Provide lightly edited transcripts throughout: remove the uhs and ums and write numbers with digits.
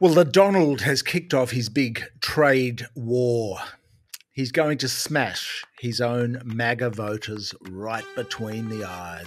Well, the Donald has kicked off his big trade war. He's going to smash his own MAGA voters right between the eyes.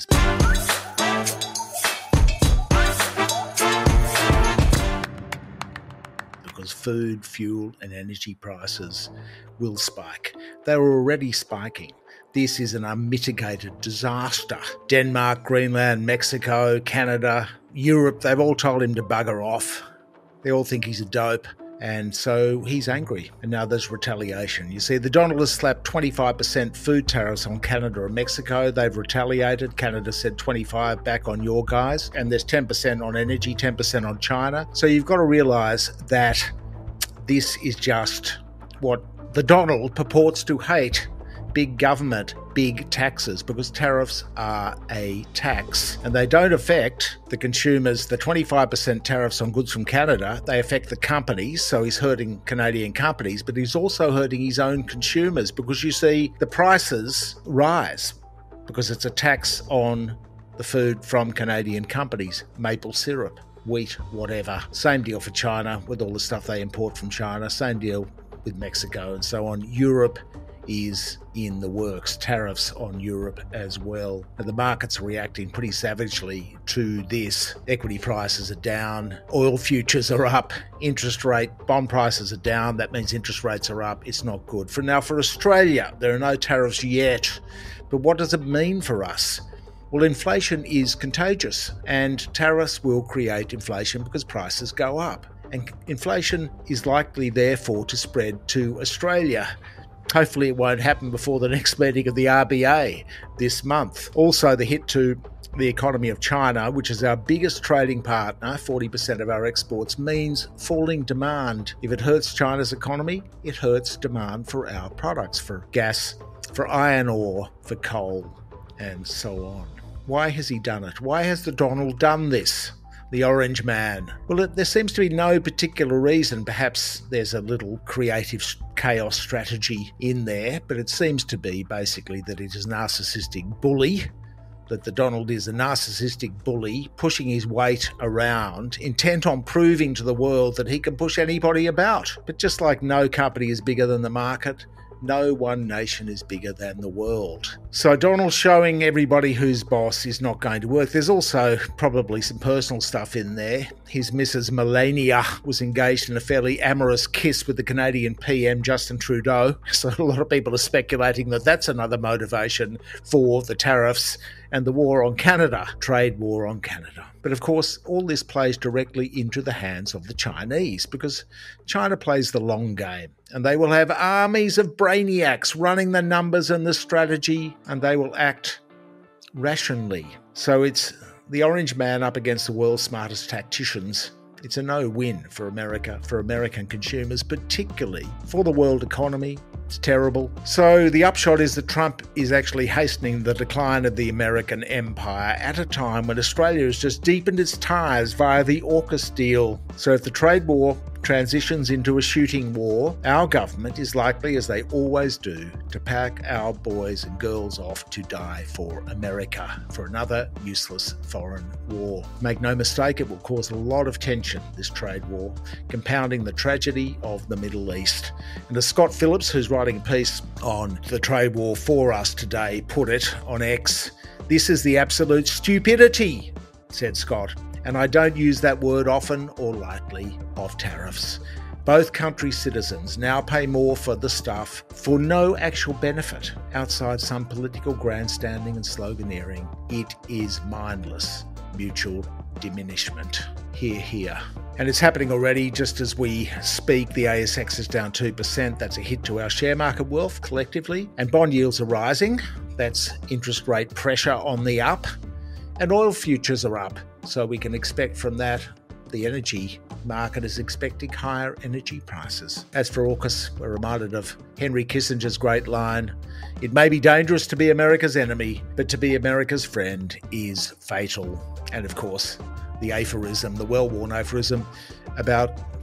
Because food, fuel and energy prices will spike. They were already spiking. This is an unmitigated disaster. Denmark, Greenland, Mexico, Canada, Europe, they've all told him to bugger off. They all think he's a dope. And so he's angry. And now there's retaliation. You see, the Donald has slapped 25% food tariffs on Canada and Mexico. They've retaliated. Canada said 25 back on your guys. And there's 10% on energy, 10% on China. So you've got to realise that this is just what the Donald purports to hate. Big government, big taxes, because tariffs are a tax and they don't affect the consumers. The 25% tariffs on goods from Canada, they affect the companies. So he's hurting Canadian companies, but he's also hurting his own consumers because you see the prices rise because it's a tax on the food from Canadian companies, maple syrup, wheat, whatever. Same deal for China with all the stuff they import from China. Same deal with Mexico and so on. Europe is in the works, tariffs on Europe as well. And the market's reacting pretty savagely to this. Equity prices are down, oil futures are up, bond prices are down. That means interest rates are up. It's not good. For Australia, there are no tariffs yet. But what does it mean for us? Well, inflation is contagious and tariffs will create inflation because prices go up. And inflation is likely, therefore, to spread to Australia. Hopefully it won't happen before the next meeting of the RBA this month. Also, the hit to the economy of China, which is our biggest trading partner, 40% of our exports, means falling demand. If it hurts China's economy, it hurts demand for our products, for gas, for iron ore, for coal, and so on. Why has he done it? Why has the Donald done this? The Orange Man. Well, there seems to be no particular reason. Perhaps there's a little creative chaos strategy in there, but it seems to be basically that it is a narcissistic bully, that the Donald is a narcissistic bully pushing his weight around, intent on proving to the world that he can push anybody about. But just like no company is bigger than the market, no one nation is bigger than the world. So Donald showing everybody who's boss is not going to work. There's also probably some personal stuff in there. His Mrs. Melania was engaged in a fairly amorous kiss with the Canadian PM, Justin Trudeau. So a lot of people are speculating that that's another motivation for the tariffs and the war on Canada, trade war on Canada. But of course, all this plays directly into the hands of the Chinese because China plays the long game and they will have armies of brainiacs running the numbers and the strategy and they will act rationally. So it's the Orange Man up against the world's smartest tacticians. It's a no-win for America, for American consumers, particularly for the world economy. It's terrible. So the upshot is that Trump is actually hastening the decline of the American empire at a time when Australia has just deepened its ties via the AUKUS deal. So if the trade war transitions into a shooting war, our government is likely, as they always do, to pack our boys and girls off to die for America, for another useless foreign war. Make no mistake, it will cause a lot of tension, this trade war, compounding the tragedy of the Middle East. And as Scott Phillips, who's writing a piece on the trade war for us today, put it on X, this is the absolute stupidity, said Scott. And I don't use that word often or lightly, of tariffs. Both countries' citizens now pay more for the stuff for no actual benefit outside some political grandstanding and sloganeering. It is mindless mutual diminishment. Hear, hear. And it's happening already just as we speak. The ASX is down 2%. That's a hit to our share market wealth collectively. And bond yields are rising. That's interest rate pressure on the up. And oil futures are up. So we can expect from that the energy market is expecting higher energy prices. As for AUKUS, we're reminded of Henry Kissinger's great line, "It may be dangerous to be America's enemy, but to be America's friend is fatal." And of course, the aphorism, the well-worn aphorism about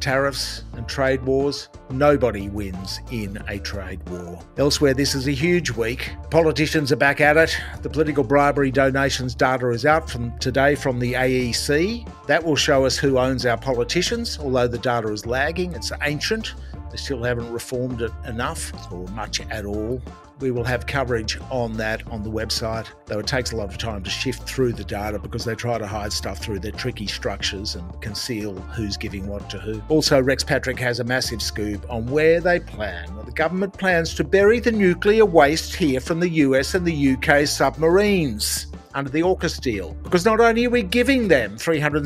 tariffs and trade wars. Nobody wins in a trade war. Elsewhere, this is a huge week. Politicians are back at it. The political bribery donations data is out from today from the AEC. That will show us who owns our politicians, although the data is lagging. It's ancient. They still haven't reformed it enough or much at all. We will have coverage on that on the website, though it takes a lot of time to shift through the data because they try to hide stuff through their tricky structures and conceal who's giving what to who. Also, Rex Patrick has a massive scoop on where they plan. Well, the government plans to bury the nuclear waste here from the US and the UK submarines under the AUKUS deal. Because not only are we giving them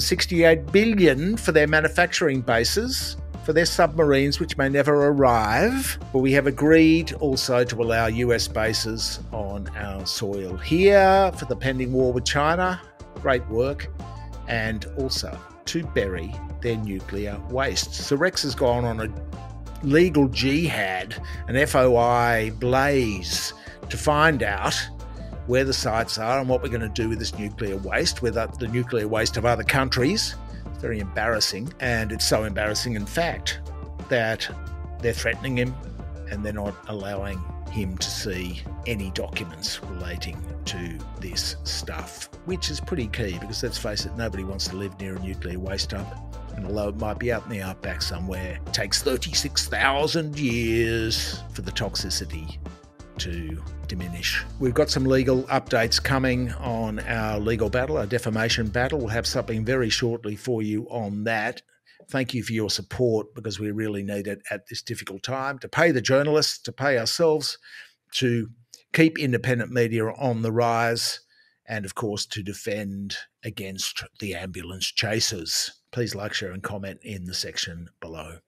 $368 billion for their manufacturing bases, for their submarines, which may never arrive, but we have agreed also to allow US bases on our soil here for the pending war with China. Great work. And also to bury their nuclear waste. So Rex has gone on a legal jihad, an FOI blaze, to find out where the sites are and what we're going to do with this nuclear waste, with the nuclear waste of other countries. Very embarrassing, and it's so embarrassing in fact that they're threatening him and they're not allowing him to see any documents relating to this stuff, which is pretty key because let's face it, nobody wants to live near a nuclear waste dump. And although it might be out in the outback somewhere, it takes 36,000 years for the toxicity to diminish. We've got some legal updates coming on our legal battle, our defamation battle. We'll have something very shortly for you on that. Thank you for your support because we really need it at this difficult time to pay the journalists, to pay ourselves, to keep independent media on the rise, and of course to defend against the ambulance chasers. Please like, share and comment in the section below.